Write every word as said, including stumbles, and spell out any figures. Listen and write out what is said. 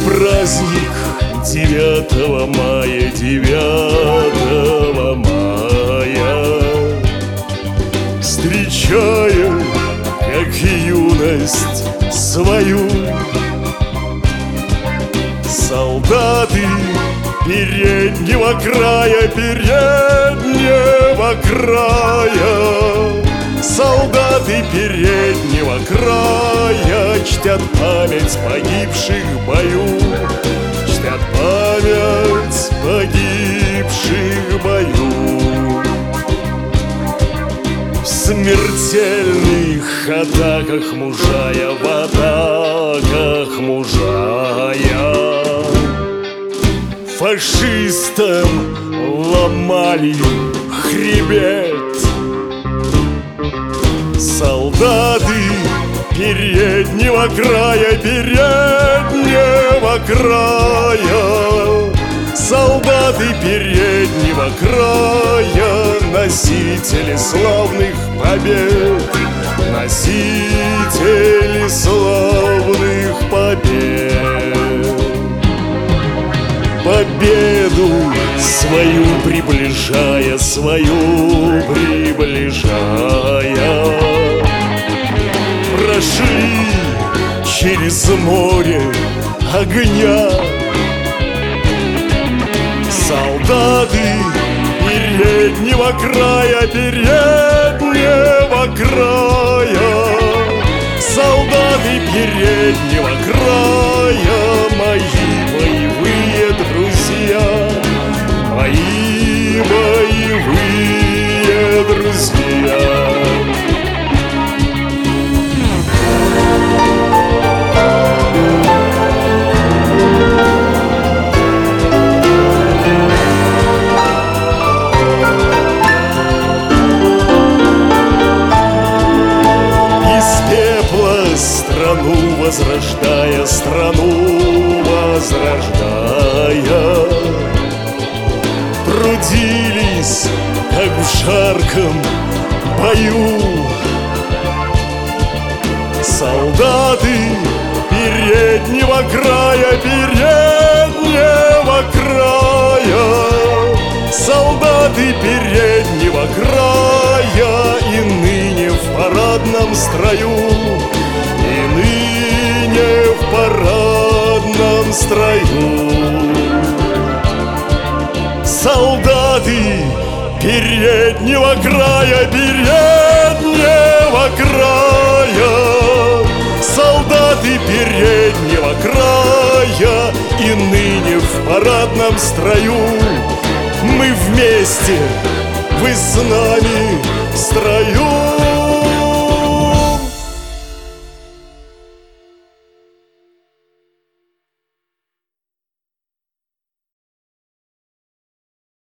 праздник девятого мая, девятого мая, встречая, как юность свою, солдаты переднего края, переднего края, солдаты переднего края чтят память погибших в бою, чтят память погибших в бою. В смертельных атаках мужая, в атаках мужая, фашистам ломали хребет. Солдаты переднего края, переднего края, солдаты переднего края, носители славных побед, носители славных побед. Победу свою приближая, свою приближая, прошли через море огня. Солдаты переднего края, переднего края, солдаты переднего края, мои боевые друзья, мои боевые друзья. Страну возрождая, страну возрождая, трудились, как в жарком бою, солдаты переднего края, переднего края, солдаты переднего края, и ныне в парадном строю, и ныне в парадном строю. Солдаты переднего края, переднего края, солдаты переднего края, и ныне в парадном строю. Мы вместе, вы с нами в строю.